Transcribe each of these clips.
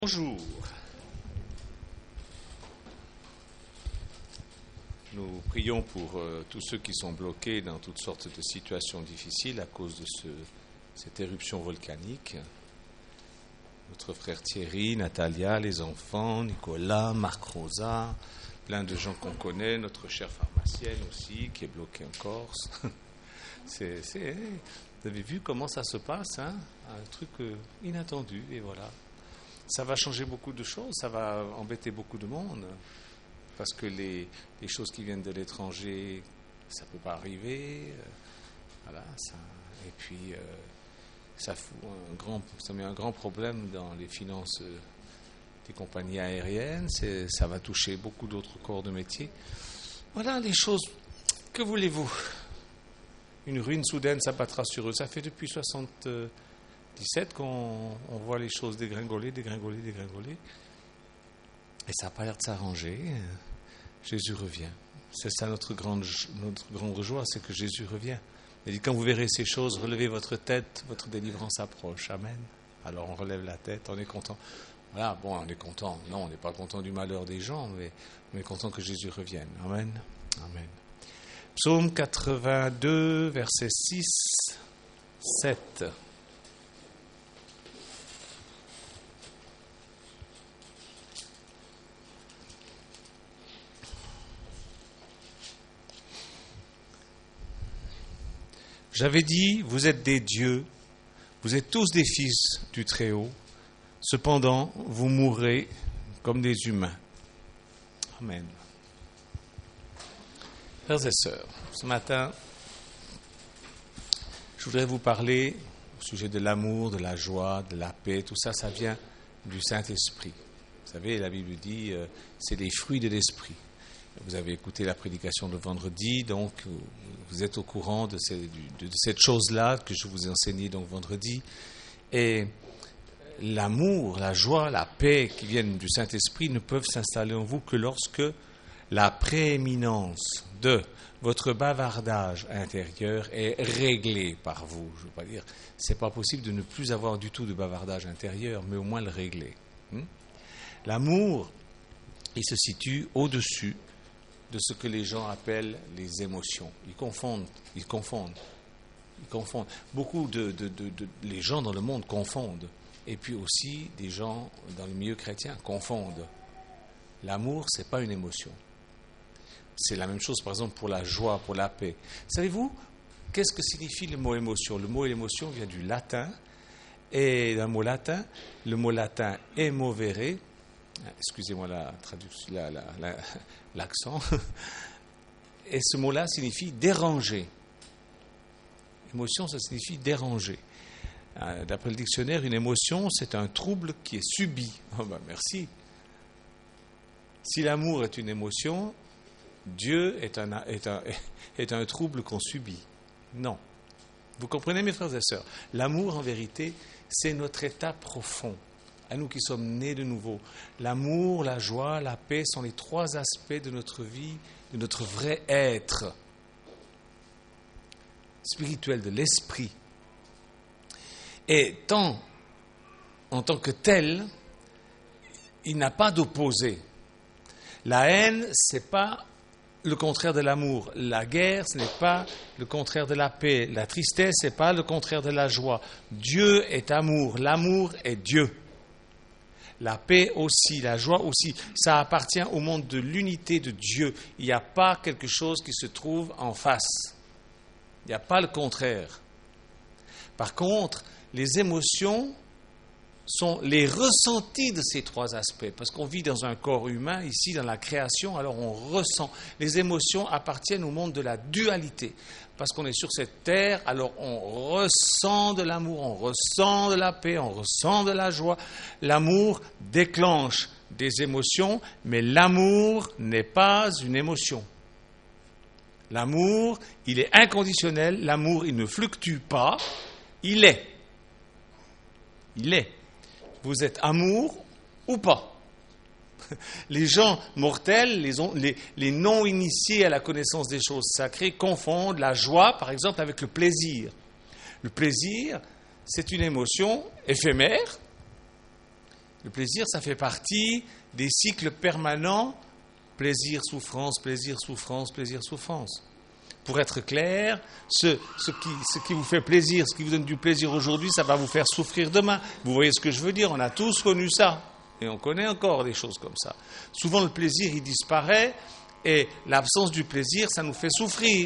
Bonjour. Nous prions pour tous ceux qui sont bloqués dans toutes sortes de situations difficiles à cause de cette éruption volcanique. Notre frère Thierry, Natalia, les enfants, Nicolas, Marc Rosa, plein de gens qu'on connaît, notre chère pharmacienne aussi qui est bloquée en Corse. Vous avez vu comment ça se passe, hein? Un truc inattendu, et voilà. Ça va changer beaucoup de choses, ça va embêter beaucoup de monde, parce que les choses qui viennent de l'étranger, ça ne peut pas arriver, voilà, et puis ça met un grand problème dans les finances des compagnies aériennes, ça va toucher beaucoup d'autres corps de métier. Voilà les choses, que voulez-vous? Une ruine soudaine s'abattra sur eux, ça fait depuis 77 qu'on voit les choses dégringoler, et ça n'a pas l'air de s'arranger. Jésus revient. C'est ça notre grande joie, c'est que Jésus revient. Il dit, quand vous verrez ces choses, relevez votre tête, votre délivrance approche. Amen. Alors on relève la tête, on est content. Voilà, bon, on est content. Non, on n'est pas content du malheur des gens, mais on est content que Jésus revienne. Amen. Amen. Psaume 82, versets 6, 7. J'avais dit, vous êtes des dieux, vous êtes tous des fils du Très-Haut, cependant vous mourrez comme des humains. Amen. Frères et sœurs, ce matin, je voudrais vous parler au sujet de l'amour, de la joie, de la paix, tout ça, ça vient du Saint-Esprit. Vous savez, la Bible dit, c'est les fruits de l'Esprit. Vous avez écouté la prédication de vendredi, donc vous êtes au courant de cette chose-là que je vous ai enseignée donc vendredi. Et l'amour, la joie, la paix qui viennent du Saint-Esprit ne peuvent s'installer en vous que lorsque la prééminence de votre bavardage intérieur est réglée par vous. Je ne veux pas dire, c'est pas possible de ne plus avoir du tout de bavardage intérieur, mais au moins le régler. L'amour, il se situe au-dessus de ce que les gens appellent les émotions. Ils confondent. Beaucoup les gens dans le monde confondent. Et puis aussi, des gens dans le milieu chrétien confondent. L'amour, ce n'est pas une émotion. C'est la même chose, par exemple, pour la joie, pour la paix. Savez-vous, qu'est-ce que signifie le mot émotion? Le mot émotion vient du latin, et d'un mot latin, le mot latin emovere, excusez-moi la traduction, l'accent. Et ce mot-là signifie déranger. Émotion, ça signifie déranger. D'après le dictionnaire, une émotion, c'est un trouble qui est subi. Oh ben merci. Si l'amour est une émotion, Dieu est un trouble qu'on subit. Non. Vous comprenez, mes frères et sœurs? L'amour, en vérité, c'est notre état profond. À nous qui sommes nés de nouveau. L'amour, la joie, la paix sont les trois aspects de notre vie, de notre vrai être spirituel, de l'esprit. Et en tant que tel, il n'a pas d'opposé. La haine, ce n'est pas le contraire de l'amour. La guerre, ce n'est pas le contraire de la paix. La tristesse, ce n'est pas le contraire de la joie. Dieu est amour. L'amour est Dieu. La paix aussi, la joie aussi, ça appartient au monde de l'unité de Dieu. Il n'y a pas quelque chose qui se trouve en face. Il n'y a pas le contraire. Par contre, les émotions sont les ressentis de ces trois aspects. Parce qu'on vit dans un corps humain, ici, dans la création, alors on ressent. Les émotions appartiennent au monde de la dualité. Parce qu'on est sur cette terre, alors on ressent de l'amour, on ressent de la paix, on ressent de la joie. L'amour déclenche des émotions, mais l'amour n'est pas une émotion. L'amour, il est inconditionnel. L'amour, il ne fluctue pas. Il est. Il est. Vous êtes amour ou pas? Les gens mortels, les non-initiés à la connaissance des choses sacrées confondent la joie, par exemple, avec le plaisir. Le plaisir, c'est une émotion éphémère Le plaisir, ça fait partie des cycles permanents, plaisir, souffrance, plaisir, souffrance, plaisir, souffrance. Pour être clair, ce qui vous fait plaisir, ce qui vous donne du plaisir aujourd'hui, ça va vous faire souffrir demain. Vous voyez ce que je veux dire? On a tous connu ça. Et on connaît encore des choses comme ça. Souvent, le plaisir, il disparaît, et l'absence du plaisir, ça nous fait souffrir.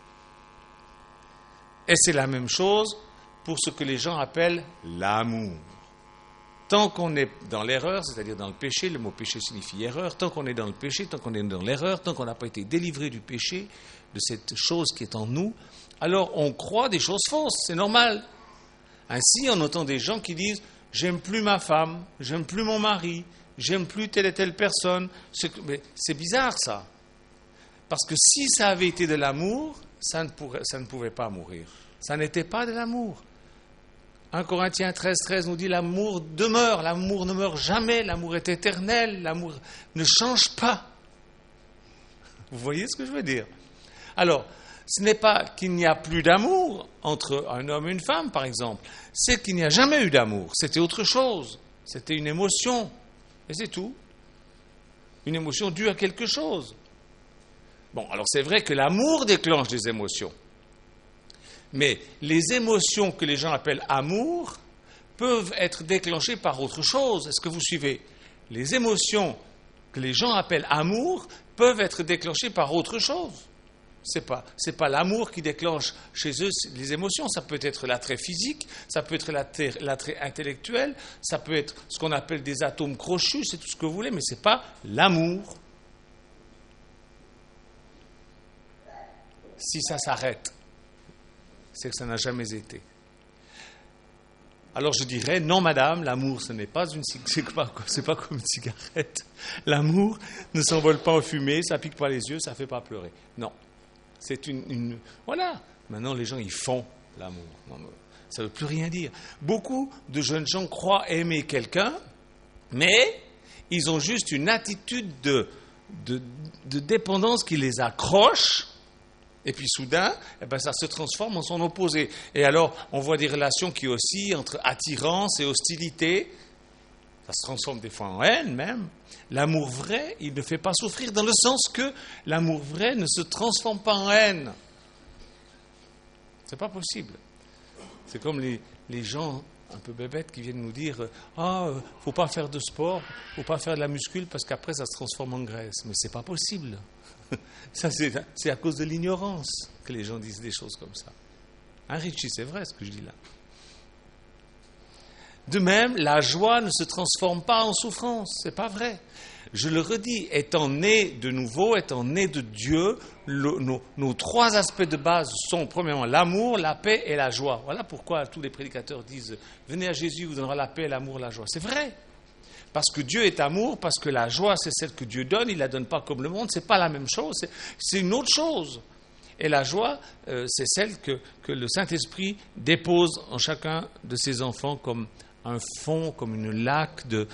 Et c'est la même chose pour ce que les gens appellent l'amour. Tant qu'on est dans l'erreur, c'est-à-dire dans le péché, le mot péché signifie erreur, tant qu'on est dans le péché, tant qu'on est dans l'erreur, tant qu'on n'a pas été délivré du péché, de cette chose qui est en nous, alors on croit des choses fausses, c'est normal. Ainsi, on entend des gens qui disent « j'aime plus ma femme, j'aime plus mon mari, j'aime plus telle et telle personne ». Mais c'est bizarre ça. Parce que si ça avait été de l'amour, ça ne pouvait pas mourir. Ça n'était pas de l'amour. 1 Corinthiens 13 nous dit l'amour demeure, l'amour ne meurt jamais, l'amour est éternel, l'amour ne change pas. Vous voyez ce que je veux dire? Alors, ce n'est pas qu'il n'y a plus d'amour entre un homme et une femme, par exemple, c'est qu'il n'y a jamais eu d'amour, c'était autre chose, c'était une émotion, et c'est tout. Une émotion due à quelque chose. Bon, alors c'est vrai que l'amour déclenche des émotions. Mais les émotions que les gens appellent amour peuvent être déclenchées par autre chose. Est-ce que vous suivez? Les émotions que les gens appellent amour peuvent être déclenchées par autre chose. C'est pas l'amour qui déclenche chez eux les émotions. Ça peut être l'attrait physique, ça peut être l'attrait intellectuel, ça peut être ce qu'on appelle des atomes crochus, c'est tout ce que vous voulez, mais ce n'est pas l'amour. Si ça s'arrête, c'est que ça n'a jamais été. Alors je dirais, non madame, l'amour ce n'est pas c'est pas comme une cigarette. L'amour ne s'envole pas en fumée, ça pique pas les yeux, ça fait pas pleurer. Non, c'est voilà. Maintenant les gens ils font l'amour. Non, ça ne veut plus rien dire. Beaucoup de jeunes gens croient aimer quelqu'un, mais ils ont juste une attitude de dépendance qui les accroche. Et puis soudain, ça se transforme en son opposé. Et alors, on voit des relations qui oscillent entre attirance et hostilité. Ça se transforme des fois en haine même. L'amour vrai, il ne fait pas souffrir dans le sens que l'amour vrai ne se transforme pas en haine. C'est pas possible. C'est comme les gens un peu bébêtes qui viennent nous dire faut pas faire de sport, faut pas faire de la muscule parce qu'après ça se transforme en graisse. Mais c'est pas possible. Ça, c'est à cause de l'ignorance que les gens disent des choses comme ça. Hein, Richie, c'est vrai ce que je dis là. De même, la joie ne se transforme pas en souffrance. C'est pas vrai. Je le redis, étant né de nouveau, étant né de Dieu, nos trois aspects de base sont premièrement l'amour, la paix et la joie. Voilà pourquoi tous les prédicateurs disent « Venez à Jésus, il vous donnera la paix, l'amour, la joie ». C'est vrai. Parce que Dieu est amour, parce que la joie, c'est celle que Dieu donne, il ne la donne pas comme le monde, ce n'est pas la même chose, c'est une autre chose. Et la joie, c'est celle que le Saint-Esprit dépose en chacun de ses enfants comme un fond, comme une laque de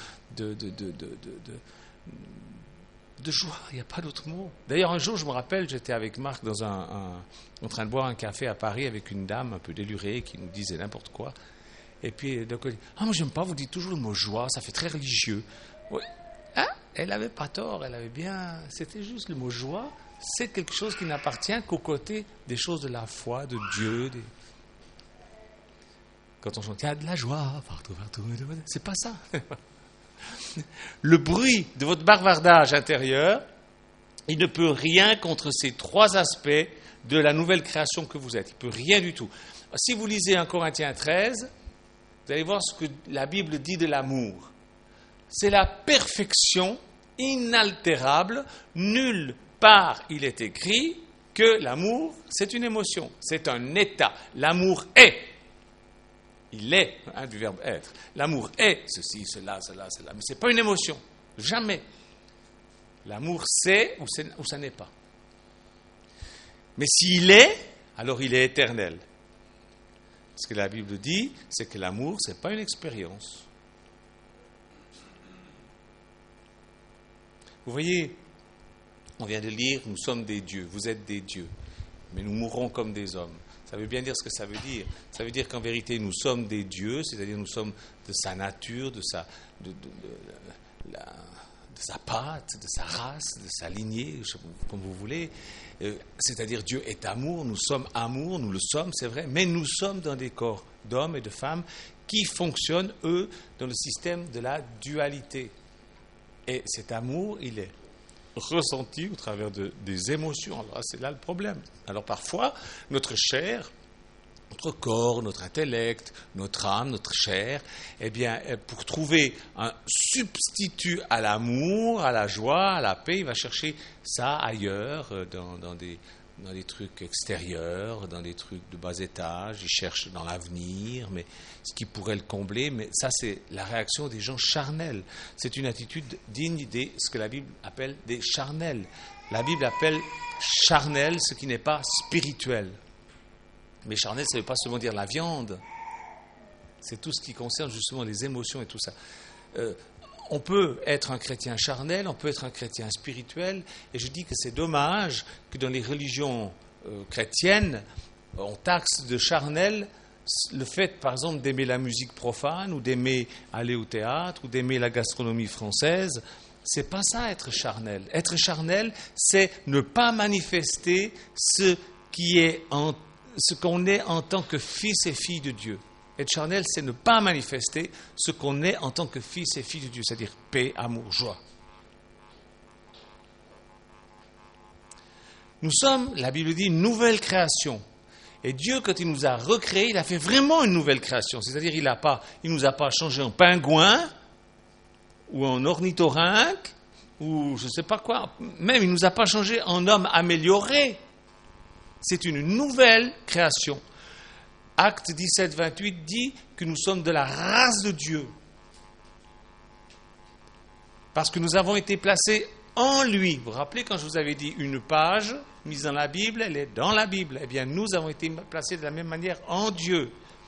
joie, il n'y a pas d'autre mot. D'ailleurs, un jour, je me rappelle, j'étais avec Marc en train de boire un café à Paris avec une dame un peu délurée qui nous disait n'importe quoi. Et puis, donc, elle dit, moi, j'aime pas, vous dites toujours le mot joie, ça fait très religieux. Ouais. Hein? Elle n'avait pas tort, elle avait bien. C'était juste le mot joie, c'est quelque chose qui n'appartient qu'aux côtés des choses de la foi, de Dieu. Quand on chante, il y a de la joie partout, c'est pas ça. Le bruit de votre bavardage intérieur, il ne peut rien contre ces trois aspects de la nouvelle création que vous êtes. Il ne peut rien du tout. Si vous lisez 1 Corinthiens 13, vous allez voir ce que la Bible dit de l'amour. C'est la perfection inaltérable. Nulle part il est écrit que l'amour, c'est une émotion, c'est un état. L'amour est. Il est, du verbe être. L'amour est ceci, cela, cela, cela. Mais ce n'est pas une émotion. Jamais. L'amour c'est ou ça n'est pas. Mais s'il est, alors il est éternel. Ce que la Bible dit, c'est que l'amour, ce n'est pas une expérience. Vous voyez, on vient de lire, nous sommes des dieux, vous êtes des dieux, mais nous mourrons comme des hommes. Ça veut bien dire ce que ça veut dire. Ça veut dire qu'en vérité, nous sommes des dieux, c'est-à-dire nous sommes de sa nature, de sa patte, de sa race, de sa lignée, comme vous voulez. C'est-à-dire Dieu est amour, nous sommes amour, nous le sommes, c'est vrai, mais nous sommes dans des corps d'hommes et de femmes qui fonctionnent, eux, dans le système de la dualité. Et cet amour, il est ressenti au travers des émotions. Alors c'est là le problème. Alors parfois, notre chair, notre corps, notre intellect, notre âme, notre chair, eh bien, pour trouver un substitut à l'amour, à la joie, à la paix, il va chercher ça ailleurs, dans des trucs extérieurs, dans des trucs de bas étage, il cherche dans l'avenir, mais ce qui pourrait le combler, mais ça c'est la réaction des gens charnels. C'est une attitude digne de ce que la Bible appelle des charnels. La Bible appelle charnel ce qui n'est pas spirituel. Mais charnel, ça ne veut pas seulement dire la viande. C'est tout ce qui concerne justement les émotions et tout ça. On peut être un chrétien charnel, on peut être un chrétien spirituel, et je dis que c'est dommage que dans les religions chrétiennes, on taxe de charnel le fait, par exemple, d'aimer la musique profane, ou d'aimer aller au théâtre, ou d'aimer la gastronomie française. C'est pas ça, être charnel. Être charnel, c'est ne pas manifester ce qu'on est en tant que fils et fille de Dieu. Être charnel, c'est ne pas manifester ce qu'on est en tant que fils et fille de Dieu, c'est-à-dire paix, amour, joie. Nous sommes, la Bible dit, une nouvelle création. Et Dieu, quand il nous a recréés, il a fait vraiment une nouvelle création. C'est-à-dire, il ne nous a pas changé en pingouin, ou en ornithorynque, ou je ne sais pas quoi. Même, il ne nous a pas changé en homme amélioré. C'est une nouvelle création. Acte 17, 28 dit que nous sommes de la race de Dieu. Parce que nous avons été placés en lui. Vous vous rappelez quand je vous avais dit une page mise dans la Bible, elle est dans la Bible. Eh bien, nous avons été placés de la même manière en Dieu.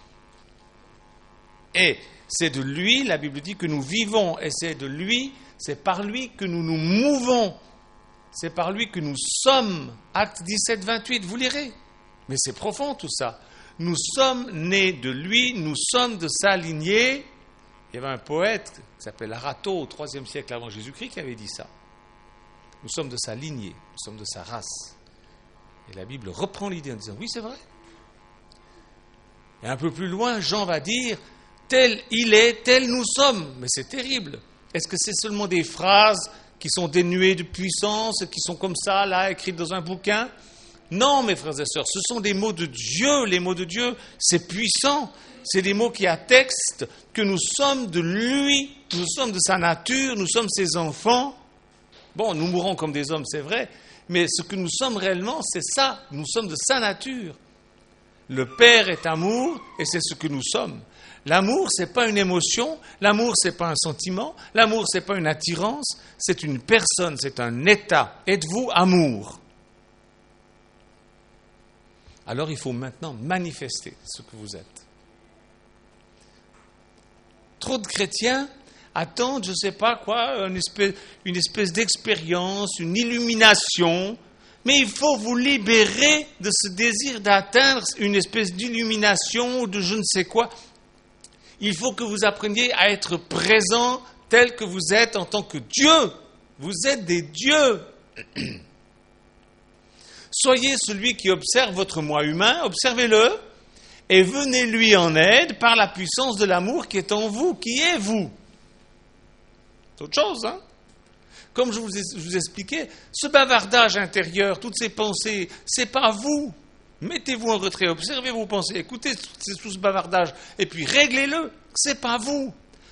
Et c'est de lui, la Bible dit, que nous vivons. Et c'est de lui, c'est par lui que nous nous mouvons. C'est par lui que nous sommes. Acte 17, 28, vous lirez. Mais c'est profond tout ça. Nous sommes nés de lui, nous sommes de sa lignée. Il y avait un poète qui s'appelle Arato au IIIe siècle avant Jésus-Christ qui avait dit ça. Nous sommes de sa lignée, nous sommes de sa race. Et la Bible reprend l'idée en disant, oui, c'est vrai. Et un peu plus loin, Jean va dire, tel il est, tel nous sommes. Mais c'est terrible. Est-ce que c'est seulement des phrases qui sont dénuées de puissance, qui sont comme ça, là, écrites dans un bouquin? Non, mes frères et sœurs, ce sont des mots de Dieu. Les mots de Dieu, c'est puissant. C'est des mots qui attestent que nous sommes de lui, nous sommes de sa nature, nous sommes ses enfants. Bon, nous mourrons comme des hommes, c'est vrai, mais ce que nous sommes réellement, c'est ça. Nous sommes de sa nature. Le Père est amour et c'est ce que nous sommes. L'amour, ce n'est pas une émotion, l'amour, ce n'est pas un sentiment, l'amour, ce n'est pas une attirance, c'est une personne, c'est un état. Êtes-vous amour ? Alors il faut maintenant manifester ce que vous êtes. Trop de chrétiens attendent, je ne sais pas quoi, une espèce d'expérience, une illumination, mais il faut vous libérer de ce désir d'atteindre une espèce d'illumination ou de je ne sais quoi. Il faut que vous appreniez à être présent tel que vous êtes en tant que Dieu. Vous êtes des dieux. Soyez celui qui observe votre moi humain, observez-le, et venez lui en aide par la puissance de l'amour qui est en vous, qui est vous. C'est autre chose, hein? Comme je vous expliquais, ce bavardage intérieur, toutes ces pensées, c'est pas vous. Mettez-vous en retrait, observez vos pensées, écoutez tout ce bavardage, et puis réglez-le, c'est pas vous.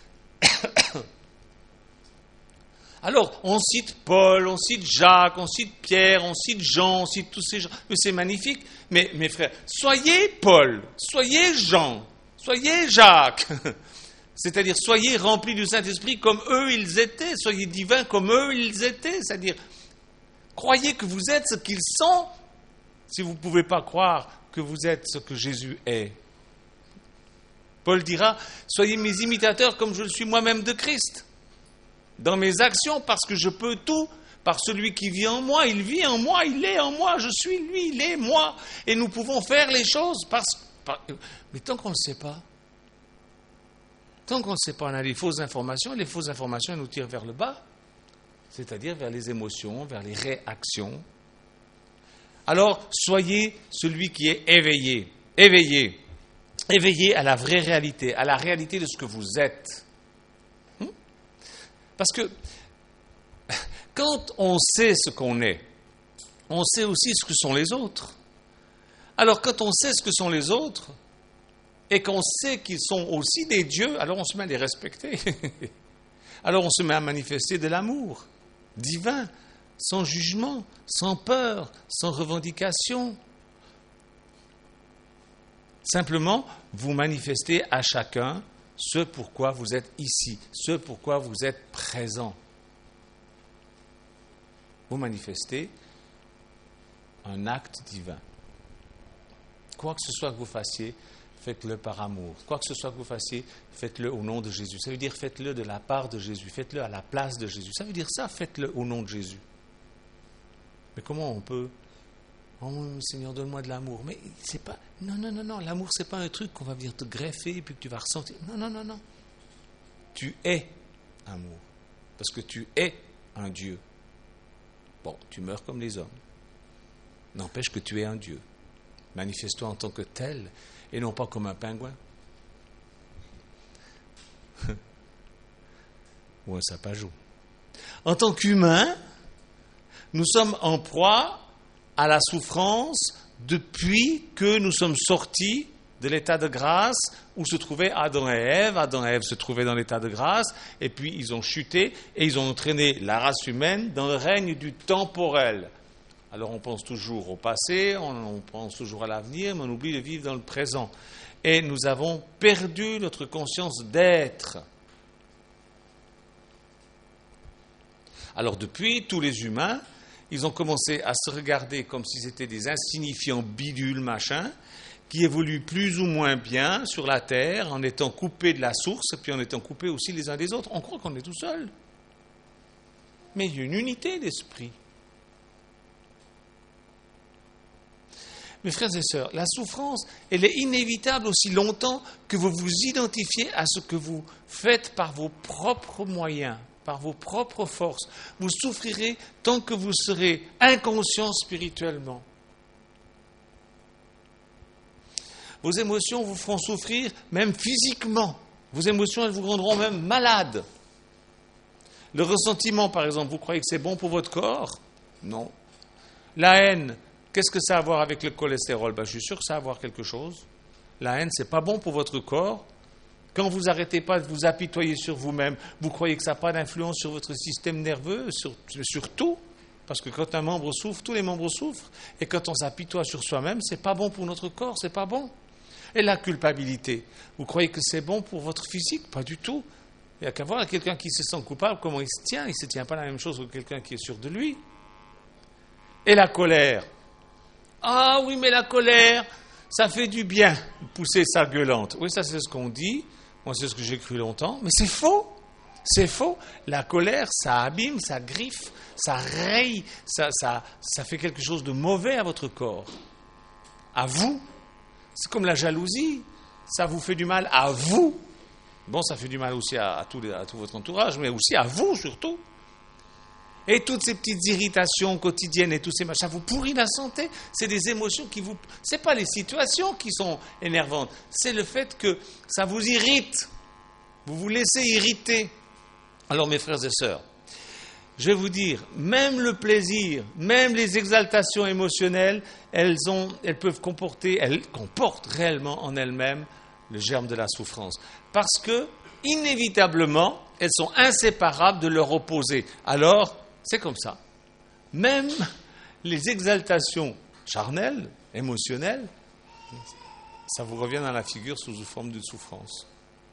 Alors, on cite Paul, on cite Jacques, on cite Pierre, on cite Jean, on cite tous ces gens. Mais c'est magnifique. Mais mes frères, soyez Paul, soyez Jean, soyez Jacques. C'est-à-dire, soyez remplis du Saint-Esprit comme eux ils étaient, soyez divins comme eux ils étaient. C'est-à-dire, croyez que vous êtes ce qu'ils sont, si vous ne pouvez pas croire que vous êtes ce que Jésus est. Paul dira, soyez mes imitateurs comme je le suis moi-même de Christ. Dans mes actions, parce que je peux tout par celui qui vit en moi. Il vit en moi, il est en moi, je suis lui, il est moi. Et nous pouvons faire les choses mais tant qu'on ne le sait pas, on a les fausses informations, nous tirent vers le bas, c'est-à-dire vers les émotions, vers les réactions. Alors, soyez celui qui est éveillé, éveillé à la vraie réalité, à la réalité de ce que vous êtes. Parce que quand on sait ce qu'on est, on sait aussi ce que sont les autres. Alors, quand on sait ce que sont les autres, et qu'on sait qu'ils sont aussi des dieux, alors on se met à les respecter. Alors on se met à manifester de l'amour divin, sans jugement, sans peur, sans revendication. Simplement, vous manifestez à chacun ce pourquoi vous êtes ici, ce pourquoi vous êtes présent. Vous manifestez un acte divin. Quoi que ce soit que vous fassiez, faites-le par amour. Quoi que ce soit que vous fassiez, faites-le au nom de Jésus. Ça veut dire faites-le de la part de Jésus. Faites-le à la place de Jésus. Ça veut dire ça, faites-le au nom de Jésus. Mais comment on peut... Oh Seigneur, donne-moi de l'amour. Mais c'est pas... Non. L'amour, c'est pas un truc qu'on va venir te greffer et puis que tu vas ressentir. Non. Tu es amour. Parce que tu es un Dieu. Bon, tu meurs comme les hommes. N'empêche que tu es un Dieu. Manifeste-toi en tant que tel et non pas comme un pingouin ou un sapajou. En tant qu'humains, nous sommes en proie à la souffrance depuis que nous sommes sortis de l'état de grâce où se trouvaient Adam et Ève. Adam et Ève se trouvaient dans l'état de grâce et puis ils ont chuté et ils ont entraîné la race humaine dans le règne du temporel. Alors on pense toujours au passé, on pense toujours à l'avenir, mais on oublie de vivre dans le présent. Et nous avons perdu notre conscience d'être. Alors depuis, tous les humains, ils ont commencé à se regarder comme s'ils étaient des insignifiants bidules, machin, qui évoluent plus ou moins bien sur la Terre en étant coupés de la source, et puis en étant coupés aussi les uns des autres. On croit qu'on est tout seul. Mais il y a une unité d'esprit. Mes frères et sœurs, la souffrance, elle est inévitable aussi longtemps que vous vous identifiez à ce que vous faites par vos propres moyens, par vos propres forces. Vous souffrirez tant que vous serez inconscient spirituellement. Vos émotions vous feront souffrir même physiquement. Vos émotions, elles vous rendront même malade. Le ressentiment, par exemple, vous croyez que c'est bon pour votre corps ? Non. La haine, qu'est-ce que ça a à voir avec le cholestérol ? Je suis sûr que ça a à voir quelque chose. La haine, c'est pas bon pour votre corps. Quand vous n'arrêtez pas de vous apitoyer sur vous-même, vous croyez que ça n'a pas d'influence sur votre système nerveux, sur tout. Parce que quand un membre souffre, tous les membres souffrent. Et quand on s'apitoie sur soi-même, c'est pas bon pour notre corps, c'est pas bon. Et la culpabilité, vous croyez que c'est bon pour votre physique ? Pas du tout. Il n'y a qu'à voir quelqu'un qui se sent coupable, comment il se tient. Il ne se tient pas la même chose que quelqu'un qui est sûr de lui. Et la colère. Ah oui, mais la colère, ça fait du bien, pousser sa gueulante. Oui, ça c'est ce qu'on dit. Moi, c'est ce que j'ai cru longtemps. Mais c'est faux. C'est faux. La colère, ça abîme, ça griffe, ça raye, ça fait quelque chose de mauvais à votre corps. À vous. C'est comme la jalousie. Ça vous fait du mal à vous. Bon, ça fait du mal aussi à tout votre entourage, mais aussi à vous surtout. Et toutes ces petites irritations quotidiennes et tous ces machins, ça vous pourrit la santé. C'est des émotions qui vous... C'est pas les situations qui sont énervantes, c'est le fait que ça vous irrite. Vous vous laissez irriter. Alors mes frères et sœurs, je vais vous dire, même le plaisir, même les exaltations émotionnelles, elles comportent réellement en elles-mêmes le germe de la souffrance. Parce que, inévitablement, elles sont inséparables de leur opposé. Alors, c'est comme ça. Même les exaltations charnelles, émotionnelles, ça vous revient dans la figure sous une forme de souffrance.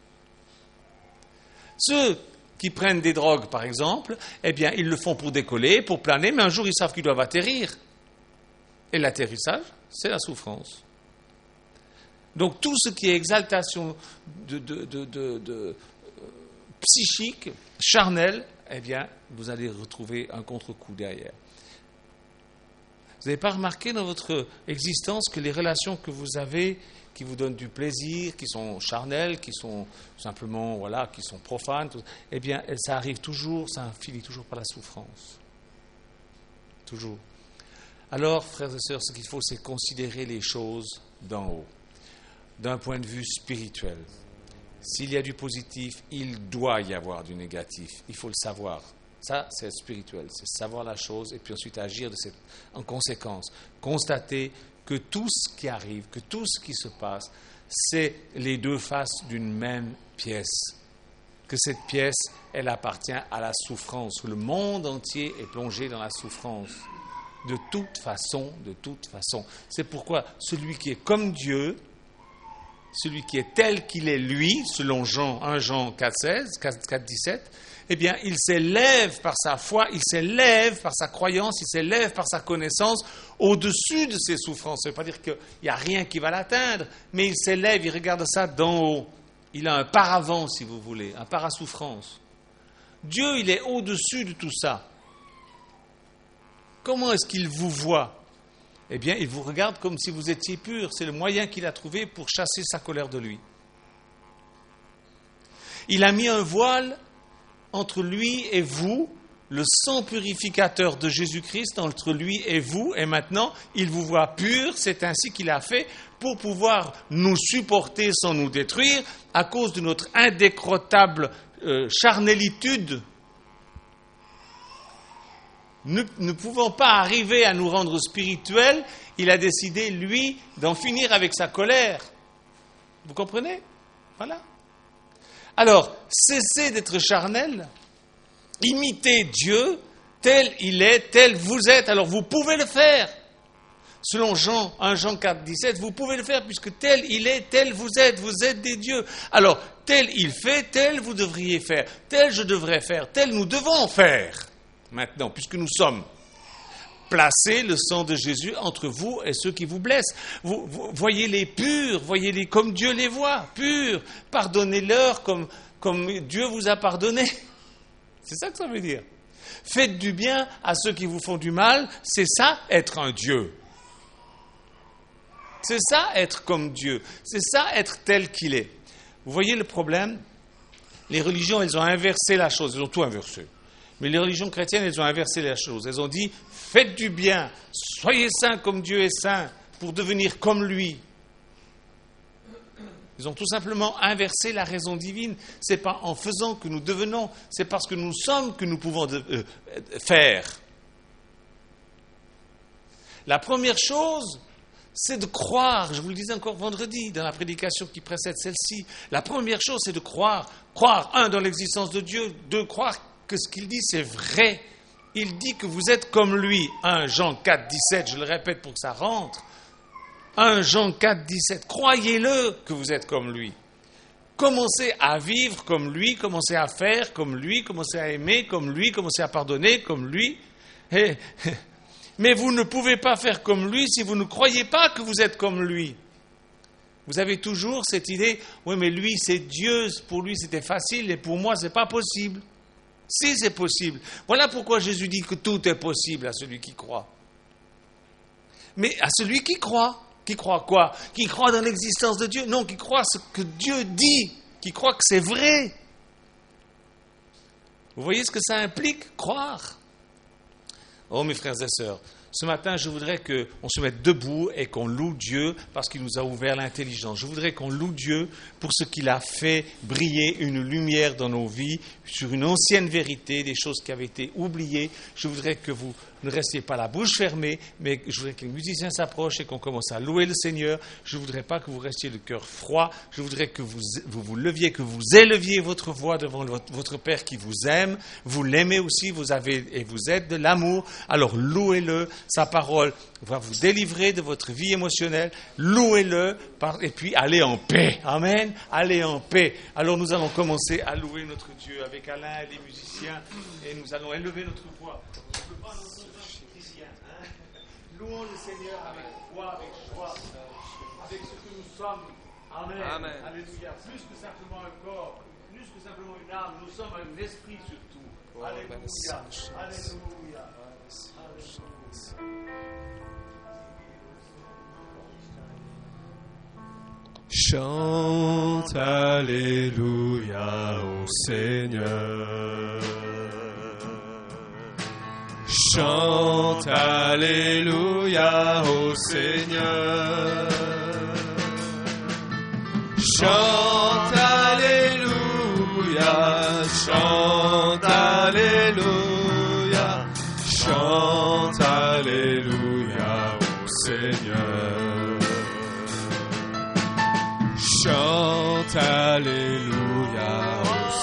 Ceux qui prennent des drogues, par exemple, eh bien, ils le font pour décoller, pour planer, mais un jour, ils savent qu'ils doivent atterrir. Et l'atterrissage, c'est la souffrance. Donc, tout ce qui est exaltation psychique, charnelle, eh bien, vous allez retrouver un contre-coup derrière. Vous n'avez pas remarqué dans votre existence que les relations que vous avez, qui vous donnent du plaisir, qui sont charnelles, qui sont simplement, voilà, qui sont profanes, eh bien, ça arrive toujours, ça finit toujours par la souffrance. Toujours. Alors, frères et sœurs, ce qu'il faut, c'est considérer les choses d'en haut, d'un point de vue spirituel. S'il y a du positif, il doit y avoir du négatif. Il faut le savoir. Ça, c'est spirituel. C'est savoir la chose et puis ensuite agir en conséquence. Constater que tout ce qui arrive, que tout ce qui se passe, c'est les deux faces d'une même pièce. Que cette pièce, elle appartient à la souffrance. Le monde entier est plongé dans la souffrance. De toute façon, de toute façon. C'est pourquoi celui qui est comme Dieu, celui qui est tel qu'il est lui, selon 1 Jean 4,17, eh bien, il s'élève par sa foi, il s'élève par sa croyance, il s'élève par sa connaissance au-dessus de ses souffrances. Ça ne veut pas dire qu'il n'y a rien qui va l'atteindre, mais il s'élève, il regarde ça d'en haut. Il a un paravent, si vous voulez, un parasouffrance. Dieu, il est au-dessus de tout ça. Comment est-ce qu'il vous voit ? Eh bien, il vous regarde comme si vous étiez pur. C'est le moyen qu'il a trouvé pour chasser sa colère de lui. Il a mis un voile entre lui et vous, le sang purificateur de Jésus-Christ entre lui et vous, et maintenant, il vous voit pur. C'est ainsi qu'il a fait pour pouvoir nous supporter sans nous détruire à cause de notre indécrottable charnélitude. Ne pouvant pas arriver à nous rendre spirituels, il a décidé, lui, d'en finir avec sa colère. Vous comprenez ? Voilà. Alors, cessez d'être charnel, imitez Dieu, tel il est, tel vous êtes, alors vous pouvez le faire. Selon 1 Jean 4,17, vous pouvez le faire, puisque tel il est, tel vous êtes des dieux. Alors, tel il fait, tel vous devriez faire, tel je devrais faire, tel nous devons faire. Maintenant, puisque nous sommes, placez le sang de Jésus entre vous et ceux qui vous blessent. Vous voyez-les purs, voyez-les comme Dieu les voit, purs. Pardonnez-leur comme Dieu vous a pardonné. C'est ça que ça veut dire. Faites du bien à ceux qui vous font du mal, c'est ça être un Dieu. C'est ça être comme Dieu. C'est ça être tel qu'il est. Vous voyez le problème ? Les religions, elles ont inversé la chose, elles ont tout inversé. Mais les religions chrétiennes, elles ont inversé la chose. Elles ont dit, faites du bien, soyez saints comme Dieu est saint, pour devenir comme lui. Ils ont tout simplement inversé la raison divine. Ce n'est pas en faisant que nous devenons, c'est parce que nous sommes que nous pouvons faire. La première chose, c'est de croire. Je vous le disais encore vendredi, dans la prédication qui précède celle-ci. La première chose, c'est de croire. Croire, 1, dans l'existence de Dieu, 2, croire que ce qu'il dit, c'est vrai. Il dit que vous êtes comme lui. 1 Jean 4,17, je le répète pour que ça rentre. 1 Jean 4,17, croyez-le que vous êtes comme lui. Commencez à vivre comme lui, commencez à faire comme lui, commencez à aimer comme lui, commencez à pardonner comme lui. Mais vous ne pouvez pas faire comme lui si vous ne croyez pas que vous êtes comme lui. Vous avez toujours cette idée, oui mais lui c'est Dieu, pour lui c'était facile et pour moi c'est pas possible. Si c'est possible. Voilà pourquoi Jésus dit que tout est possible à celui qui croit. Mais à celui qui croit. Qui croit quoi ? Qui croit dans l'existence de Dieu ? Non, qui croit ce que Dieu dit. Qui croit que c'est vrai. Vous voyez ce que ça implique ? Croire. Oh mes frères et sœurs, ce matin je voudrais qu'on se mette debout et qu'on loue Dieu parce qu'il nous a ouvert l'intelligence. Je voudrais qu'on loue Dieu pour ce qu'il a fait briller une lumière dans nos vies sur une ancienne vérité, des choses qui avaient été oubliées. Je voudrais que vous ne restiez pas la bouche fermée, mais je voudrais que les musiciens s'approchent et qu'on commence à louer le Seigneur. Je ne voudrais pas que vous restiez le cœur froid. Je voudrais que vous leviez, que vous éleviez votre voix devant votre Père qui vous aime. Vous l'aimez aussi, vous avez et vous êtes de l'amour. Alors louez-le. Sa parole va vous délivrer de votre vie émotionnelle. Louez-le et puis allez en paix. Amen. Allez en paix. Alors nous allons commencer à louer notre Dieu avec Alain et les musiciens et nous allons élever notre voix. Louons le Seigneur avec foi, avec joie, avec ce que nous sommes. Amen. Amen. Alléluia. Plus que simplement un corps, plus que simplement une âme, nous sommes un esprit surtout. Chante Alléluia au Seigneur. Chante Alléluia au Seigneur. Chante Alléluia, chante Alléluia, chante Alléluia au Seigneur. Chante Alléluia au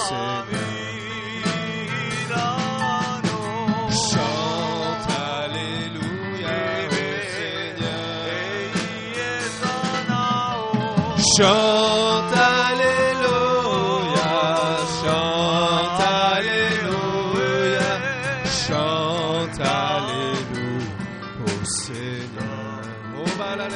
Seigneur. Chante Alléluia au Seigneur. Chante Alléluia, chante Alléluia, chante Alléluia au Seigneur. Oh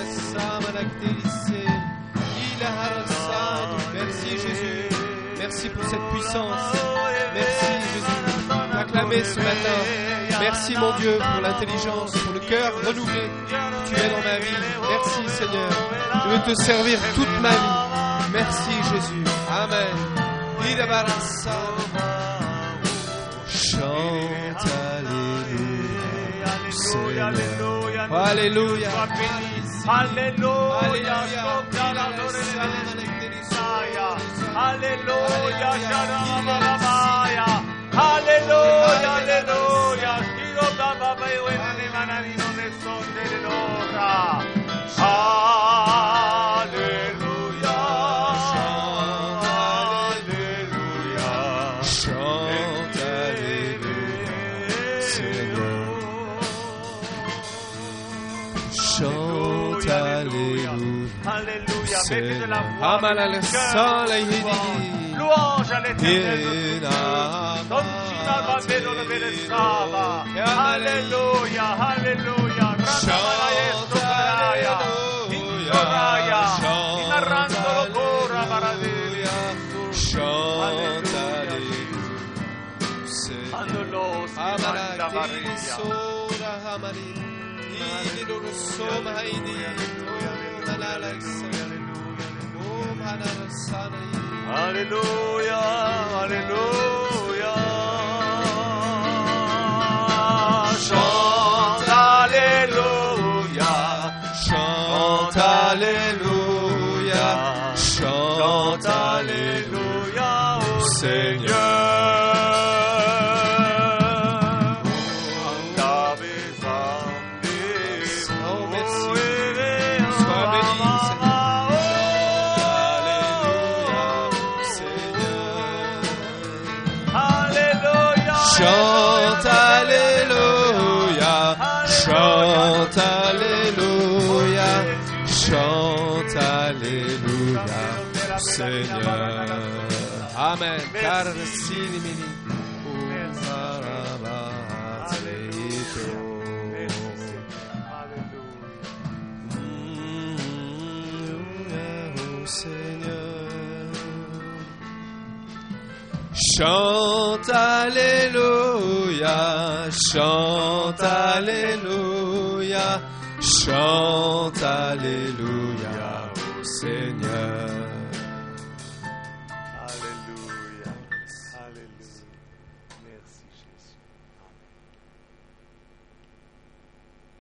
merci Jésus, merci pour cette puissance, merci Jésus, acclamez ce matin, merci mon Dieu pour l'intelligence, pour le cœur renouvelé que tu es dans ma vie, merci Seigneur, je veux te servir toute ma vie, merci Jésus, Amen. Chante Alléluia, Seigneur, Alléluia, Alléluia, Alléluia, Alléluia, Alléluia, Shiro Baba Bayuena ne manani no ne sonde de rosa. Alléluia, Alléluia, chante Alléluia, Seigneur. Chante Alléluia, Alléluia, mettez de la voix. Louange à l'Éternel. Alléluia, Alléluia. Chante Alléluia, narrando locura maravilla. Chante Alléluia, Alléluia. Chante Alléluia, chante Alléluia, chante Alléluia au Seigneur. Chante Alléluia, chante Alléluia, chante Alléluia, Seigneur. Amen. Chante Alléluia, chante Alléluia, chante Alléluia au Seigneur.